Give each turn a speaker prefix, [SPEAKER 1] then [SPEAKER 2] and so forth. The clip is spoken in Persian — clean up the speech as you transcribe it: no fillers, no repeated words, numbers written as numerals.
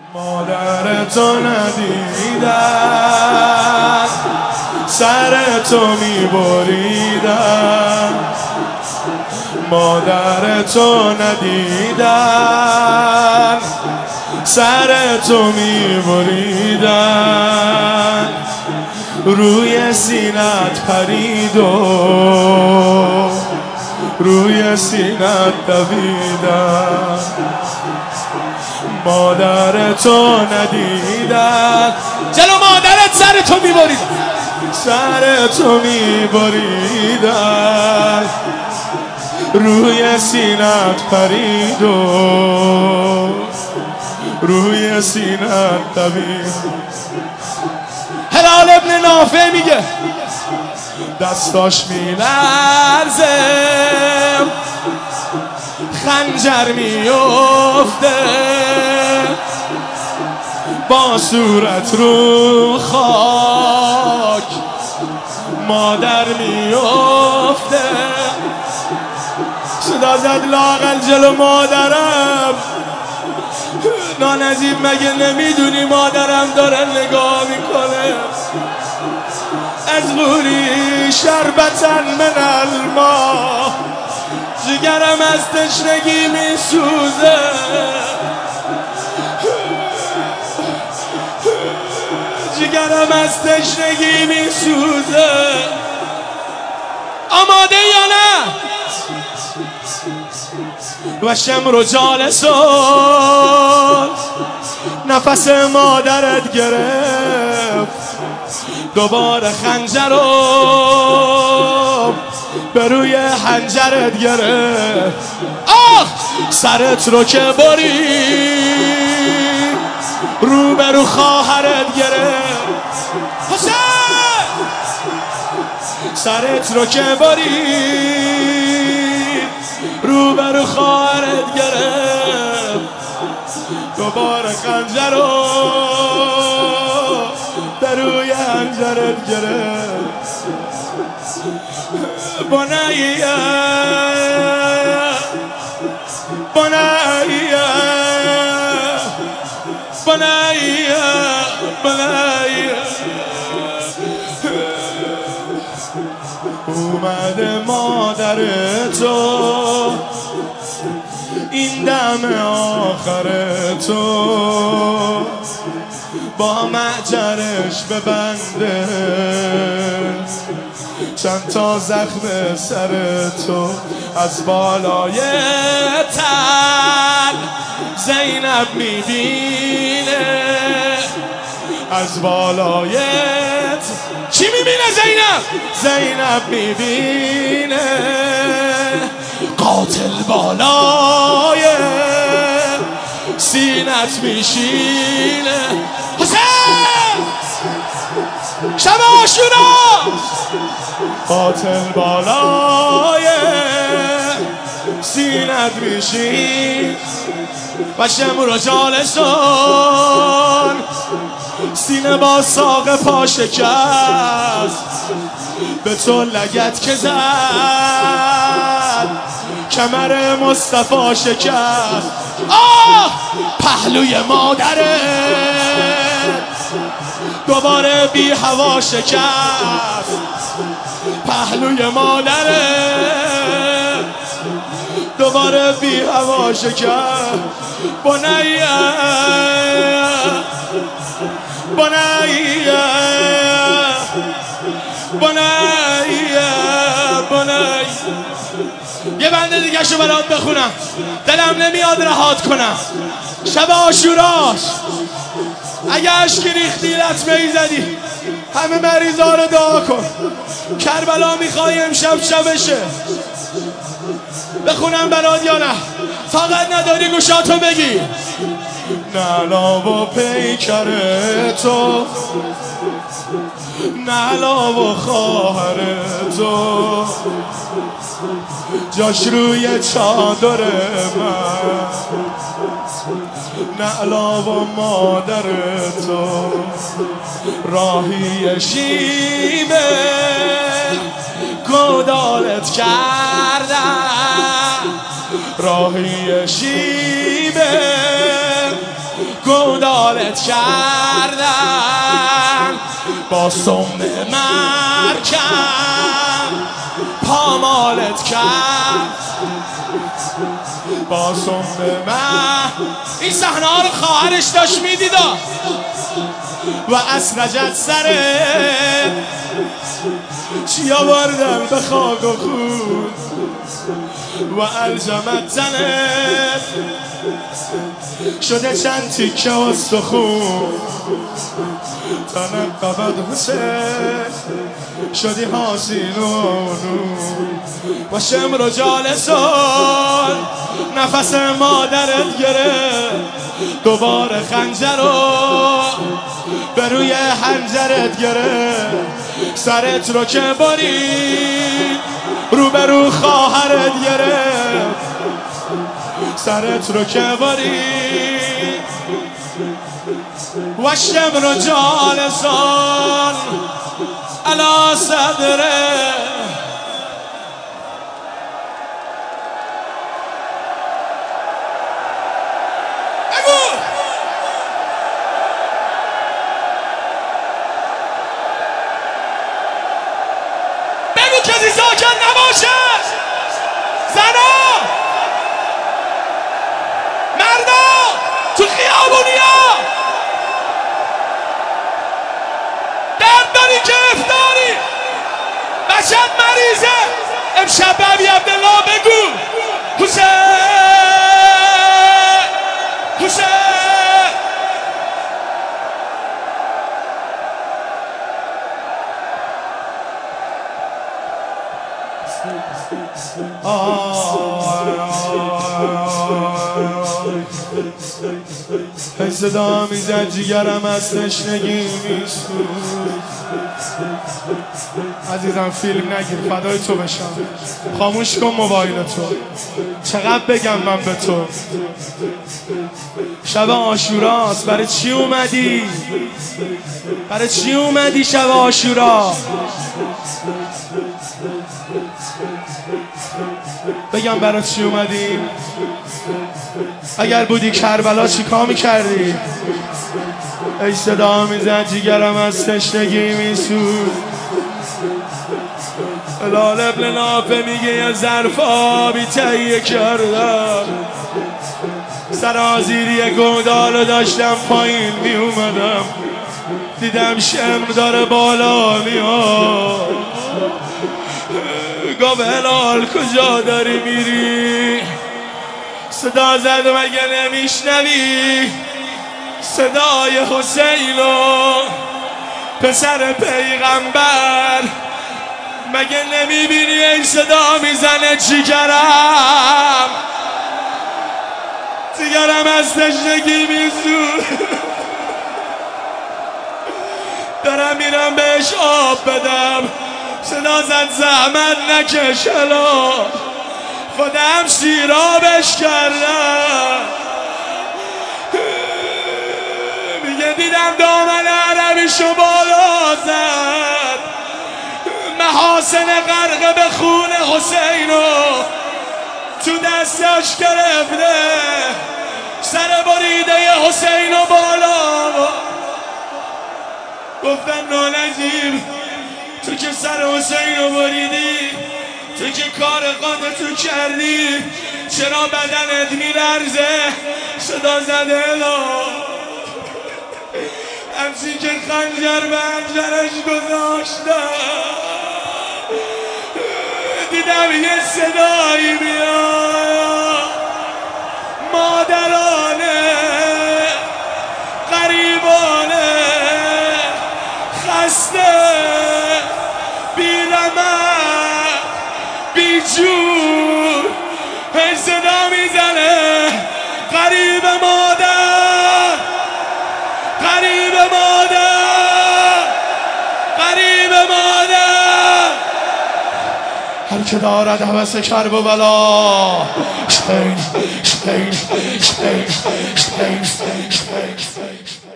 [SPEAKER 1] مادرتو ندیدن سرتو میبریدن، مادرتو ندیدن سرتو میبریدن، روی سینت پرید و روی سینت دویدن، مادرتو ندیدن. جلو مادرت سرتو میبریدن، سرتو میبریدن، روی سینت پرید و روی سینت دوید. هلال ابن نافع میگه دستاش میلرزه، خنجر میفته، با صورت رو خاک مادر میفته. صدا زد لااقل جلو مادرم، نانجیب مگه نمیدونی مادرم داره نگاه میکنه، از غوری شربتن من الماء، جگرم از تشنگی میسوزه، جگرم از تشنگی میسوزه. آماده یا نه؟ و شمر جالسون، نفس مادرت گرفت، دوباره خنجر رو به روی حنجرت گرفت. آه سرت رو که بری رو به رو خواهرت گرفت. حسین سرت رو که بری رو به رو خواهرت گرفت، دوباره خنجر رو به روی حنجرت گرفت. بنیه بنیه بنیه بنیه، اومده مادر تو این دم آخر تو، با معجرش ببنده چند تا زخم سر تو. از بالای تل زینب میبینه، از بالای چی میبینه زینب؟ زینب میبینه قاتل بالای سینت میشینه. حسین شب عاشورا، قاتل بالای سینت میشین و شمر جالسون، سینه با ساق پا شکست، به تو لگت که زد کمر مصطفی شکست. آه پهلوی مادره دوباره بی هوا شکست، پهلوی مادره دوباره بی هوا شکست. بنیه بنیه بنیه بنیه. یه بنده دیگه شو برات بخونم، دلم نمیاد رهات کنم. شب عاشوراش اگه اشکی ریختی لطمه ای زدی، همه مریضا رو دعا کن. کربلا میخوای امشب شبشه، بخونم برات یا نه؟ فقط نداری گوشاتو بگی. نلا و پیکر تو، نلا و خواهر تو، جاش روی چادر من، نعلا و مادر تو، راهی شیبه گودالت کردن، راهی شیبه گودالت کردن با سم مرکم پامالت کرد با سم این صحنه ها رو خواهرش داشت میدیدا و اسرجت سره چیا بردن به خاک و خون و الجمت تنت شده چند تیکه استخون تنت قبض حسین شدی حاسین و نون و شمر و جالسان نفس مادرت گرفت دوباره خنجر رو به روی حنجرت گرفت سرت رو که برید رو به رو خواهرت گرفت سرت رو که برید و شمر و جالسان علا صدره کسی ساکن نباشه زنا مردا تو خیابونیا درد داری که افداری بچت مریضه امشب ببی عبدالله بگو حسین حسین ای صدا میزد جیگرم از تشنگی میسوز عزیزم فیلم نگیر فدای تو بشم خاموش کن موبایل تو چقدر بگم من به تو شب عاشوراست برای چی اومدی؟ برای چی اومدی شب عاشورا؟ بگم برای چی اومدی؟ اگر بودی کربلا چی کار میکردی؟ ای صدا میزد جیگرم از تشنگی میسوز الال ابن نافه میگه یه ظرف آبی تهیه کردم سرازیری گودالو داشتم پایین میومدم دیدم شمر داره بالا میاد گفت هلال کجا داری میری؟ صدا زد مگه نمیشنوی صدای حسین و پسر پیغمبر مگه نمیبینی این صدا میزنه جیگرم جیگرم از تشنگی میسوز دارم میرم بهش آب بدم صدا زد زحمت نکش الا خودم شیرابش کردم میگه دیدم دامن عربیشو بالا زد محاسن غرق به خون حسینو تو دستش گرفته سر بریده حسینو بالا گفتن نالجیم تو که سر حسینو بریدی تو که کار قادتو کردی چرا بدنت میلرزه؟ صدا زده الا همچین که خنجر به خنجرش گذاشتم دیدم یه صدایی میاد مادرانه غریبانه خسته بی‌رمق بیجور هی صدا میزنه غریب مادر غریب مادر غریب مادر هر که دارد هوس کرب و بلا شپین شپین شپین شپین شپین